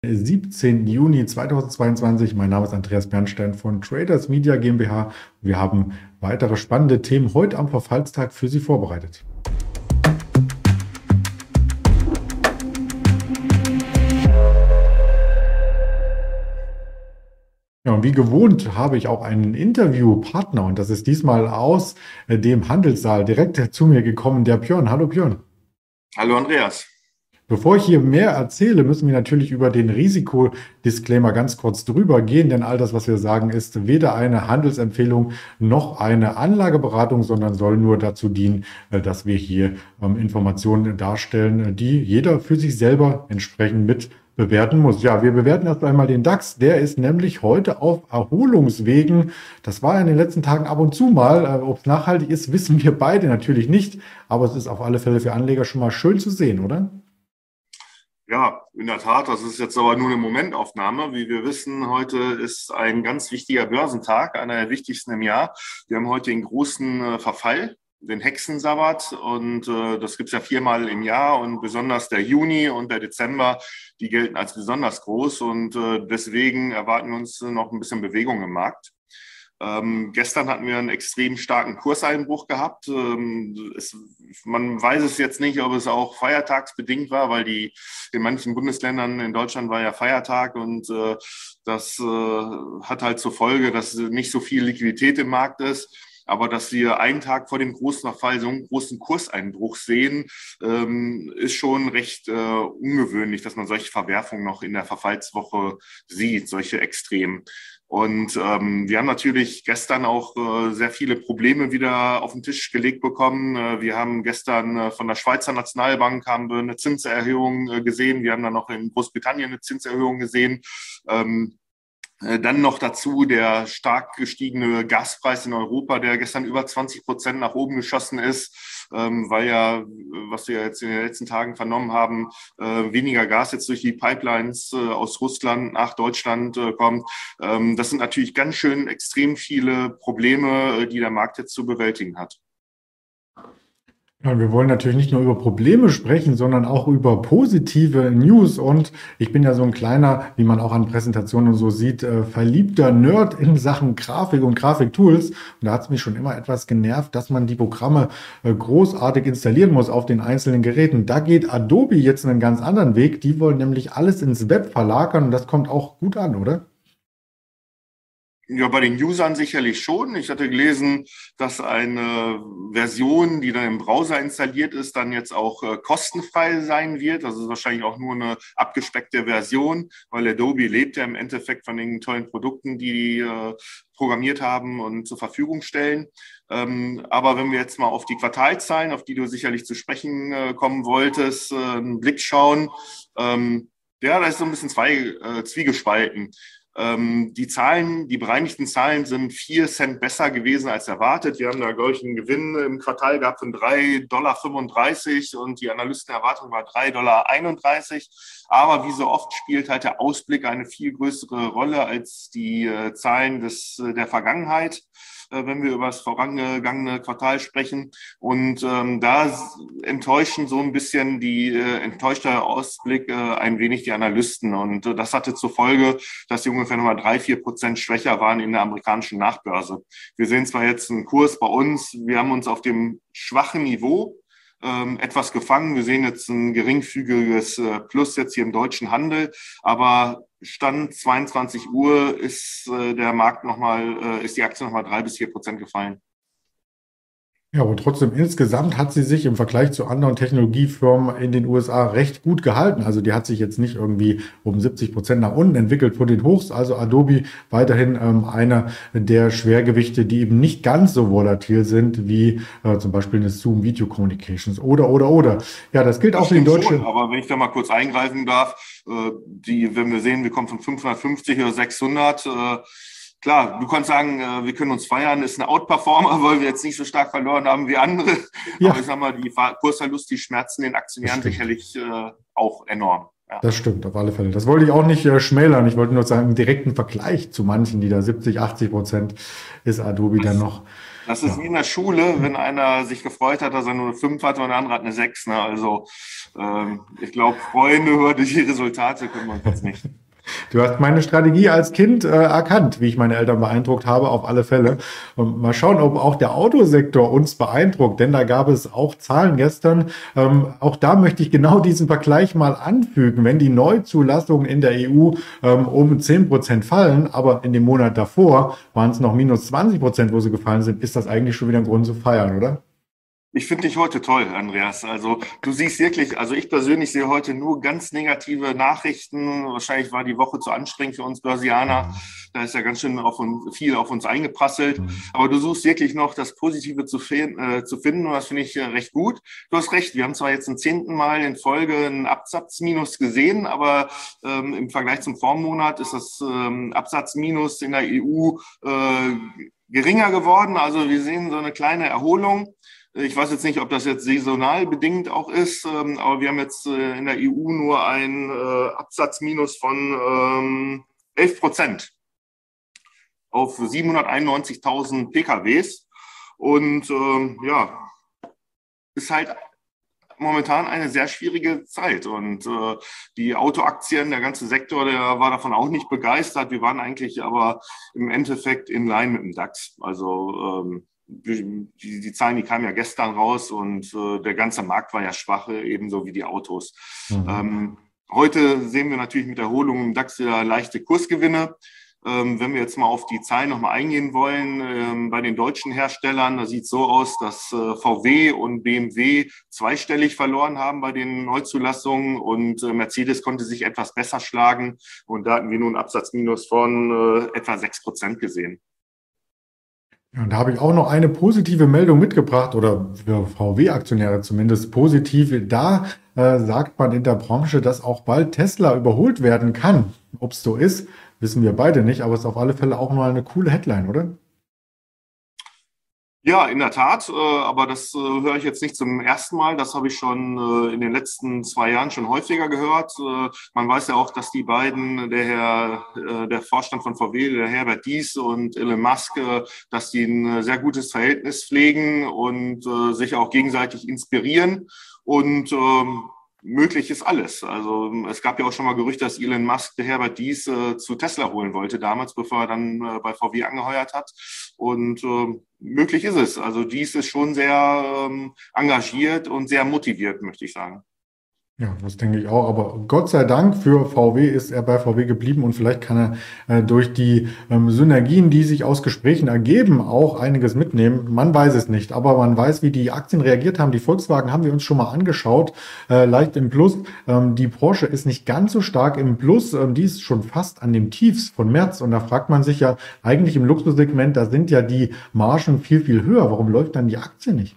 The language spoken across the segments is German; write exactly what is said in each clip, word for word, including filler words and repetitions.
siebzehnten Juni zweitausendzweiundzwanzig. Mein Name ist Andreas Bernstein von Traders Media GmbH. Wir haben weitere spannende Themen heute am Verfallstag für Sie vorbereitet. Ja, und wie gewohnt habe ich auch einen Interviewpartner und das ist diesmal aus äh, dem Handelssaal direkt zu mir gekommen, der Björn. Hallo Björn. Hallo Andreas. Bevor ich hier mehr erzähle, müssen wir natürlich über den Risikodisclaimer ganz kurz drüber gehen, denn all das, was wir sagen, ist weder eine Handelsempfehlung noch eine Anlageberatung, sondern soll nur dazu dienen, äh, dass wir hier ähm, Informationen darstellen, die jeder für sich selber entsprechend mit bewerten muss. Ja, wir bewerten erst einmal den DAX. Der ist nämlich heute auf Erholungswegen. Das war in den letzten Tagen ab und zu mal. Äh, Ob es nachhaltig ist, wissen wir beide natürlich nicht. Aber es ist auf alle Fälle für Anleger schon mal schön zu sehen, oder? Ja, in der Tat, das ist jetzt aber nur eine Momentaufnahme. Wie wir wissen, heute ist ein ganz wichtiger Börsentag, einer der wichtigsten im Jahr. Wir haben heute den großen äh, Verfall, den Hexensabbat, und äh, das gibt's ja viermal im Jahr, und besonders der Juni und der Dezember, die gelten als besonders groß, und äh, deswegen erwarten wir uns noch ein bisschen Bewegung im Markt. Ähm, gestern hatten wir einen extrem starken Kurseinbruch gehabt. Ähm, es, man weiß es jetzt nicht, ob es auch feiertagsbedingt war, weil die in manchen Bundesländern, in Deutschland war ja Feiertag, und äh, das äh, hat halt zur Folge, dass nicht so viel Liquidität im Markt ist. Aber dass wir einen Tag vor dem großen Verfall so einen großen Kurseinbruch sehen, ähm, ist schon recht äh, ungewöhnlich, dass man solche Verwerfungen noch in der Verfallswoche sieht, solche Extremen. Und ähm, wir haben natürlich gestern auch äh, sehr viele Probleme wieder auf den Tisch gelegt bekommen. Äh, wir haben gestern äh, von der Schweizer Nationalbank haben wir eine Zinserhöhung äh, gesehen. Wir haben dann noch in Großbritannien eine Zinserhöhung gesehen. Ähm, Dann noch dazu der stark gestiegene Gaspreis in Europa, der gestern über zwanzig Prozent nach oben geschossen ist, weil ja, was wir jetzt in den letzten Tagen vernommen haben, weniger Gas jetzt durch die Pipelines aus Russland nach Deutschland kommt. Das sind natürlich ganz schön extrem viele Probleme, die der Markt jetzt zu bewältigen hat. Ja, wir wollen natürlich nicht nur über Probleme sprechen, sondern auch über positive News. Und ich bin ja so ein kleiner, wie man auch an Präsentationen und so sieht, äh, verliebter Nerd in Sachen Grafik und Grafiktools. Und da hat es mich schon immer etwas genervt, dass man die Programme äh, großartig installieren muss auf den einzelnen Geräten. Da geht Adobe jetzt einen ganz anderen Weg. Die wollen nämlich alles ins Web verlagern und das kommt auch gut an, oder? Ja, bei den Usern sicherlich schon. Ich hatte gelesen, dass eine Version, die dann im Browser installiert ist, dann jetzt auch äh, kostenfrei sein wird. Das ist wahrscheinlich auch nur eine abgespeckte Version, weil Adobe lebt ja im Endeffekt von den tollen Produkten, die die äh, programmiert haben und zur Verfügung stellen. Ähm, aber wenn wir jetzt mal auf die Quartalzahlen, auf die du sicherlich zu sprechen äh, kommen wolltest, äh, einen Blick schauen, ähm, ja, da ist so ein bisschen zwei, äh, zwiegespalten. Ähm, die Zahlen, die bereinigten Zahlen sind vier Cent besser gewesen als erwartet. Wir haben da, glaube ich, einen Gewinn im Quartal gehabt von drei Komma fünfunddreißig Dollar, und die Analystenerwartung war drei Komma einunddreißig Dollar. Aber wie so oft spielt halt der Ausblick eine viel größere Rolle als die äh, Zahlen des, äh, der Vergangenheit, wenn wir über das vorangegangene Quartal sprechen. Und ähm, da enttäuschen so ein bisschen die äh, enttäuschte Ausblick äh, ein wenig die Analysten. Und äh, das hatte zur Folge, dass die ungefähr nochmal drei, vier Prozent schwächer waren in der amerikanischen Nachbörse. Wir sehen zwar jetzt einen Kurs bei uns, wir haben uns auf dem schwachen Niveau ähm, etwas gefangen. Wir sehen jetzt ein geringfügiges äh, Plus jetzt hier im deutschen Handel, aber Stand zweiundzwanzig Uhr ist äh, der Markt nochmal, äh, ist die Aktie nochmal drei bis vier Prozent gefallen. Ja, aber trotzdem insgesamt hat sie sich im Vergleich zu anderen Technologiefirmen in den U S A recht gut gehalten. Also die hat sich jetzt nicht irgendwie um siebzig Prozent nach unten entwickelt von den Hochs. Also Adobe weiterhin ähm, einer der Schwergewichte, die eben nicht ganz so volatil sind wie äh, zum Beispiel eine Zoom Video Communications oder, oder, oder. Ja, das gilt Das auch für die stimmt deutsche. schon, aber wenn ich da mal kurz eingreifen darf, äh, die, wenn wir sehen, wir kommen von fünfhundertfünfzig oder sechshundert, äh, klar, du kannst sagen, äh, wir können uns feiern, ist ein Outperformer, weil wir jetzt nicht so stark verloren haben wie andere. Ja, Aber ich sag mal, die Ver- Kursverlust, die schmerzen den das Aktionären stimmt. sicherlich äh, auch enorm. Ja. Das stimmt, auf alle Fälle. Das wollte ich auch nicht äh, schmälern. Ich wollte nur sagen, im direkten Vergleich zu manchen, die da siebzig, achtzig Prozent ist Adobe dann Das noch. Das ist Ja. wie in der Schule, wenn einer sich gefreut hat, dass er nur eine fünf hatte und der andere hat eine sechs. Ne? Also ähm, ich glaube, Freunde über die Resultate können wir uns jetzt nicht. Du hast meine Strategie als Kind äh, erkannt, wie ich meine Eltern beeindruckt habe, auf alle Fälle. Und mal schauen, ob auch der Autosektor uns beeindruckt, denn da gab es auch Zahlen gestern. Ähm, auch da möchte ich genau diesen Vergleich mal anfügen. Wenn die Neuzulassungen in der E U ähm, um zehn Prozent fallen, aber in dem Monat davor waren es noch minus zwanzig Prozent, wo sie gefallen sind, ist das eigentlich schon wieder ein Grund zu feiern, oder? Ich finde dich heute toll, Andreas. Also du siehst wirklich, also ich persönlich sehe heute nur ganz negative Nachrichten. Wahrscheinlich war die Woche zu anstrengend für uns Börsianer. Da ist ja ganz schön auf uns, viel auf uns eingeprasselt. Aber du suchst wirklich noch das Positive zu, äh, zu finden und das finde ich äh, recht gut. Du hast recht, wir haben zwar jetzt zum zehnten Mal in Folge einen Absatzminus gesehen, aber ähm, im Vergleich zum Vormonat ist das ähm, Absatzminus in der E U äh, geringer geworden. Also wir sehen so eine kleine Erholung. Ich weiß jetzt nicht, ob das jetzt saisonal bedingt auch ist, ähm, aber wir haben jetzt äh, in der E U nur ein äh, Absatzminus von ähm, elf Prozent auf siebenhunderteinundneunzigtausend P K Ws. Und ähm, ja, ist halt momentan eine sehr schwierige Zeit. Und äh, die Autoaktien, der ganze Sektor, der war davon auch nicht begeistert. Wir waren eigentlich aber im Endeffekt in line mit dem DAX. Also ähm, Die, die Zahlen, die kamen ja gestern raus und äh, der ganze Markt war ja schwach, ebenso wie die Autos. Mhm. Ähm, heute sehen wir natürlich mit Erholung im DAX wieder leichte Kursgewinne. Ähm, wenn wir jetzt mal auf die Zahlen nochmal eingehen wollen, ähm, bei den deutschen Herstellern, da sieht es so aus, dass äh, V W und B M W zweistellig verloren haben bei den Neuzulassungen und äh, Mercedes konnte sich etwas besser schlagen und da hatten wir nun einen Absatzminus von äh, etwa sechs Prozent gesehen. Ja, und da habe ich auch noch eine positive Meldung mitgebracht, oder für V W-Aktionäre zumindest positiv. Da äh, sagt man in der Branche, dass auch bald Tesla überholt werden kann. Ob es so ist, wissen wir beide nicht, aber es ist auf alle Fälle auch mal eine coole Headline, oder? Ja, in der Tat, äh, aber das äh, höre ich jetzt nicht zum ersten Mal. Das habe ich schon äh, in den letzten zwei Jahren schon häufiger gehört. Äh, man weiß ja auch, dass die beiden, der Herr, äh, der Vorstand von V W, der Herbert Diess und Elon Musk, äh, dass die ein sehr gutes Verhältnis pflegen und äh, sich auch gegenseitig inspirieren. Und ähm, möglich ist alles. Also es gab ja auch schon mal Gerüchte, dass Elon Musk der Herbert Diess äh, zu Tesla holen wollte damals, bevor er dann äh, bei V W angeheuert hat. Und äh, möglich ist es. Also Diess ist schon sehr ähm, engagiert und sehr motiviert, möchte ich sagen. Ja, das denke ich auch. Aber Gott sei Dank für V W ist er bei V W geblieben und vielleicht kann er äh, durch die ähm, Synergien, die sich aus Gesprächen ergeben, auch einiges mitnehmen. Man weiß es nicht, aber man weiß, wie die Aktien reagiert haben. Die Volkswagen haben wir uns schon mal angeschaut, äh, leicht im Plus. Ähm, die Porsche ist nicht ganz so stark im Plus. Ähm, die ist schon fast an dem Tiefs von März. Und da fragt man sich ja eigentlich im Luxussegment, da sind ja die Margen viel, viel höher. Warum läuft dann die Aktie nicht?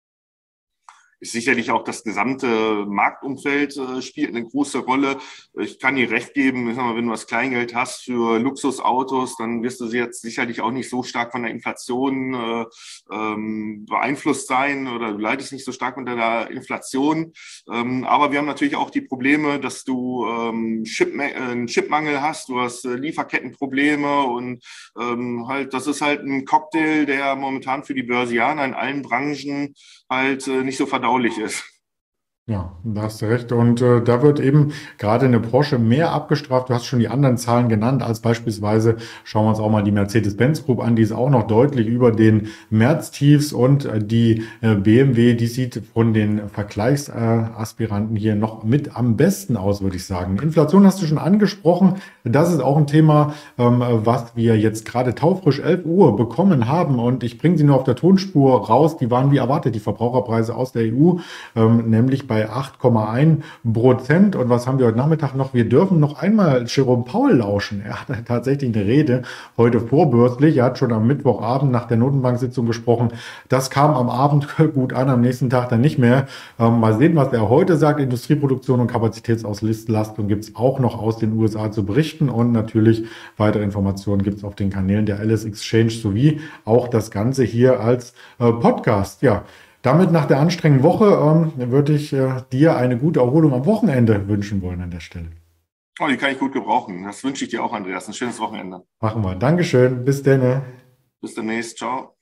Ist sicherlich auch das gesamte Marktumfeld äh, spielt eine große Rolle. Ich kann dir recht geben, ich sag mal, wenn du das Kleingeld hast für Luxusautos, dann wirst du jetzt sicherlich auch nicht so stark von der Inflation äh, ähm, beeinflusst sein oder du leidest nicht so stark unter der Inflation. Ähm, aber wir haben natürlich auch die Probleme, dass du ähm, Chip, äh, einen Chipmangel hast, du hast äh, Lieferkettenprobleme und ähm, halt, das ist halt ein Cocktail, der momentan für die Börsianer in allen Branchen halt äh, nicht so verdaulich ist. Ja, da hast du recht. Und äh, da wird eben gerade eine Porsche mehr abgestraft. Du hast schon die anderen Zahlen genannt, als beispielsweise schauen wir uns auch mal die Mercedes-Benz Group an. Die ist auch noch deutlich über den März-Tiefs und äh, die äh, B M W, die sieht von den Vergleichsaspiranten äh, hier noch mit am besten aus, würde ich sagen. Inflation hast du schon angesprochen. Das ist auch ein Thema, ähm, was wir jetzt gerade taufrisch elf Uhr bekommen haben. Und ich bringe sie nur auf der Tonspur raus. Die waren wie erwartet, die Verbraucherpreise aus der E U, ähm, nämlich bei acht Komma eins Prozent. Und was haben wir heute Nachmittag noch? Wir dürfen noch einmal Jerome Powell lauschen. Er hat tatsächlich eine Rede heute vorbörslich. Er hat schon am Mittwochabend nach der Notenbank-Sitzung gesprochen. Das kam am Abend gut an, am nächsten Tag dann nicht mehr. Ähm, mal sehen, was er heute sagt. Industrieproduktion und Kapazitätsauslastung gibt es auch noch aus den U S A zu berichten. Und natürlich weitere Informationen gibt es auf den Kanälen der Alice Exchange sowie auch das Ganze hier als äh, Podcast. Ja. Damit nach der anstrengenden Woche ähm, würde ich äh, dir eine gute Erholung am Wochenende wünschen wollen an der Stelle. Oh, die kann ich gut gebrauchen. Das wünsche ich dir auch, Andreas. Ein schönes Wochenende. Machen wir. Dankeschön. Bis dann. Bis demnächst. Ciao.